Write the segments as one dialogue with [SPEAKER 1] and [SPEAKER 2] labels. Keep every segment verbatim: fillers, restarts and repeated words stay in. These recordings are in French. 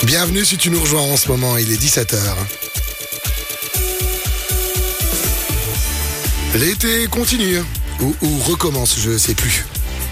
[SPEAKER 1] Bienvenue si tu nous rejoins en ce moment, il est dix-sept heures. L'été continue, ou, ou recommence, je sais plus.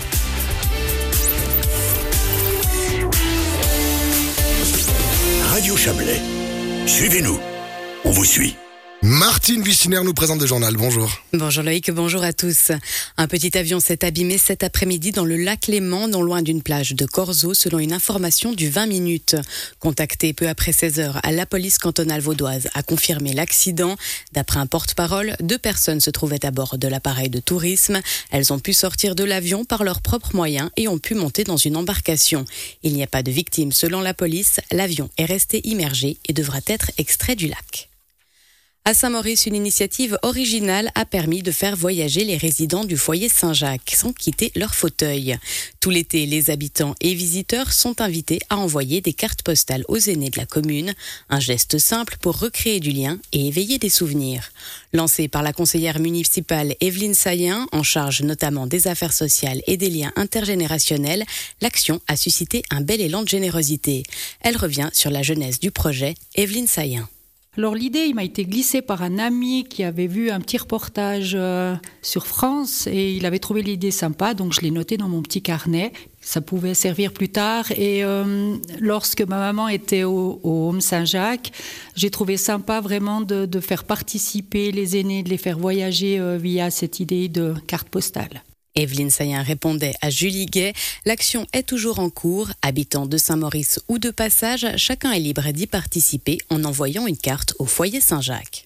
[SPEAKER 2] Radio Chablais, suivez-nous, on vous suit.
[SPEAKER 1] Martine Wichiner nous présente le journal, bonjour.
[SPEAKER 3] Bonjour Loïc, bonjour à tous. Un petit avion s'est abîmé cet après-midi dans le lac Léman, non loin d'une plage de Corzo, selon une information du vingt minutes. Contacté peu après seize heures, la police cantonale vaudoise a confirmé l'accident. D'après un porte-parole, deux personnes se trouvaient à bord de l'appareil de tourisme. Elles ont pu sortir de l'avion par leurs propres moyens et ont pu monter dans une embarcation. Il n'y a pas de victimes selon la police. L'avion est resté immergé et devra être extrait du lac. À Saint-Maurice, une initiative originale a permis de faire voyager les résidents du foyer Saint-Jacques sans quitter leur fauteuil. Tout l'été, les habitants et visiteurs sont invités à envoyer des cartes postales aux aînés de la commune. Un geste simple pour recréer du lien et éveiller des souvenirs. Lancé par la conseillère municipale Evelyne Sayen, en charge notamment des affaires sociales et des liens intergénérationnels, l'action a suscité un bel élan de générosité. Elle revient sur la jeunesse du projet. Evelyne Sayen.
[SPEAKER 4] Alors l'idée, il m'a été glissée par un ami qui avait vu un petit reportage euh, sur France et il avait trouvé l'idée sympa, donc je l'ai noté dans mon petit carnet. Ça pouvait servir plus tard et euh, lorsque ma maman était au, au Home Saint-Jacques, j'ai trouvé sympa vraiment de, de faire participer les aînés, de les faire voyager euh, via cette idée de carte postale.
[SPEAKER 3] Evelyne Sayen répondait à Julie Gay. L'action est toujours en cours. Habitants de Saint-Maurice ou de passage, chacun est libre d'y participer en envoyant une carte au foyer Saint-Jacques.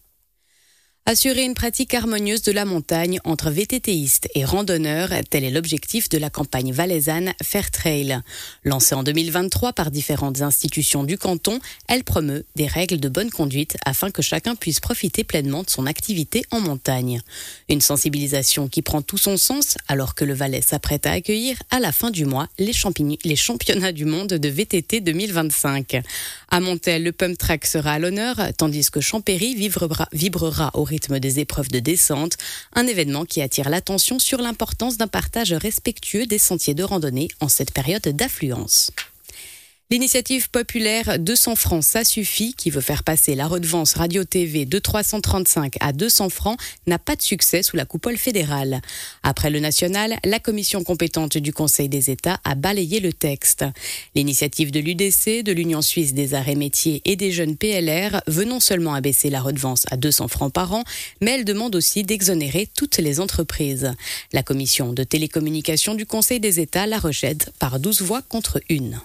[SPEAKER 3] Assurer une pratique harmonieuse de la montagne entre VTTistes et randonneurs, tel est l'objectif de la campagne valaisanne Fairtrail. Lancée en deux mille vingt-trois par différentes institutions du canton, elle promeut des règles de bonne conduite afin que chacun puisse profiter pleinement de son activité en montagne. Une sensibilisation qui prend tout son sens alors que le Valais s'apprête à accueillir à la fin du mois les, champign- les championnats du monde de V T T deux mille vingt-cinq. À Montel, le pump track sera à l'honneur, tandis que Champéry vibrera, vibrera au rythme des épreuves de descente, un événement qui attire l'attention sur l'importance d'un partage respectueux des sentiers de randonnée en cette période d'affluence. L'initiative populaire deux cents francs, ça suffit, qui veut faire passer la redevance radio-T V de trois cent trente-cinq à deux cents francs, n'a pas de succès sous la coupole fédérale. Après le national, la commission compétente du Conseil des États a balayé le texte. L'initiative de l'U D C, de l'Union suisse des arts et métiers et des jeunes P L R veut non seulement abaisser la redevance à deux cents francs par an, mais elle demande aussi d'exonérer toutes les entreprises. La commission de télécommunication du Conseil des États la rejette par douze voix contre une.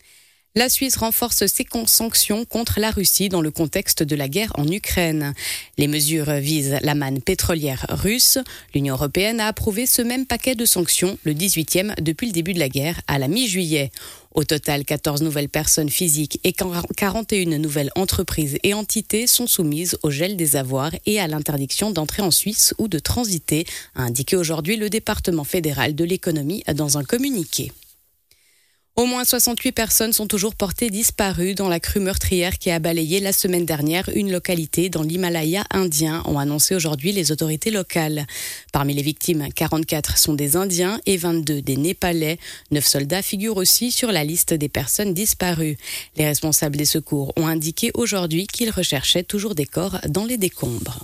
[SPEAKER 3] La Suisse renforce ses sanctions contre la Russie dans le contexte de la guerre en Ukraine. Les mesures visent la manne pétrolière russe. L'Union européenne a approuvé ce même paquet de sanctions, le dix-huitième depuis le début de la guerre, à la mi-juillet. Au total, quatorze nouvelles personnes physiques et quarante et une nouvelles entreprises et entités sont soumises au gel des avoirs et à l'interdiction d'entrer en Suisse ou de transiter, a indiqué aujourd'hui le département fédéral de l'économie dans un communiqué. Au moins soixante-huit personnes sont toujours portées disparues dans la crue meurtrière qui a balayé la semaine dernière une localité dans l'Himalaya indien, ont annoncé aujourd'hui les autorités locales. Parmi les victimes, quarante-quatre sont des Indiens et vingt-deux des Népalais. Neuf soldats figurent aussi sur la liste des personnes disparues. Les responsables des secours ont indiqué aujourd'hui qu'ils recherchaient toujours des corps dans les décombres.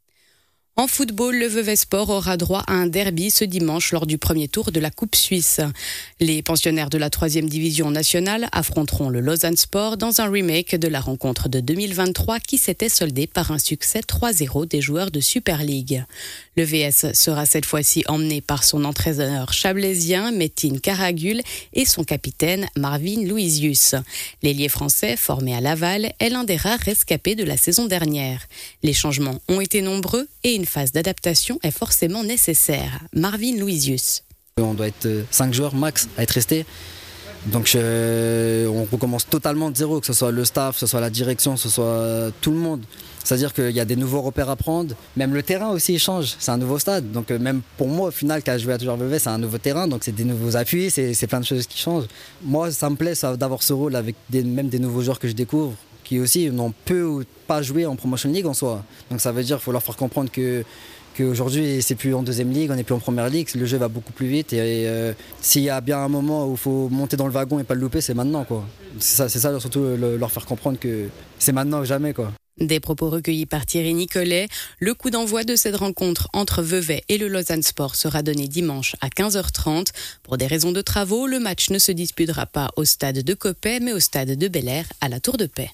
[SPEAKER 3] En football, le Vevey Sport aura droit à un derby ce dimanche lors du premier tour de la Coupe Suisse. Les pensionnaires de la troisième division nationale affronteront le Lausanne Sport dans un remake de la rencontre de deux mille vingt-trois qui s'était soldée par un succès trois zéro des joueurs de Super League. Le V S sera cette fois-ci emmené par son entraîneur chablaisien Metin Karagul et son capitaine Marvin Louisius. L'ailier français, formé à Laval, est l'un des rares rescapés de la saison dernière. Les changements ont été nombreux et une phase d'adaptation est forcément nécessaire. Marvin Louisius.
[SPEAKER 5] On doit être cinq joueurs max à être restés. Donc je, on recommence totalement de zéro, que ce soit le staff, que ce soit la direction, que ce soit tout le monde. C'est-à-dire qu'il y a des nouveaux repères à prendre. Même le terrain aussi change, c'est un nouveau stade. Donc même pour moi, au final, quand je joué à Toujours Vevey, c'est un nouveau terrain. Donc c'est des nouveaux appuis, c'est, c'est plein de choses qui changent. Moi, ça me plaît ça, d'avoir ce rôle avec des, même des nouveaux joueurs que je découvre, qui aussi n'ont peu ou pas joué en Promotion League en soi. Donc ça veut dire qu'il faut leur faire comprendre que qu'aujourd'hui c'est plus en deuxième ligue, on n'est plus en première ligue, le jeu va beaucoup plus vite et euh, s'il y a bien un moment où il faut monter dans le wagon et pas le louper, c'est maintenant quoi. C'est ça, c'est ça surtout le, leur faire comprendre que c'est maintenant ou jamais quoi.
[SPEAKER 3] Des propos recueillis par Thierry Nicolet. Le coup d'envoi de cette rencontre entre Vevey et le Lausanne Sport sera donné dimanche à quinze heures trente. Pour des raisons de travaux, le match ne se disputera pas au stade de Coppet mais au stade de Bel-Air à la Tour de Paix.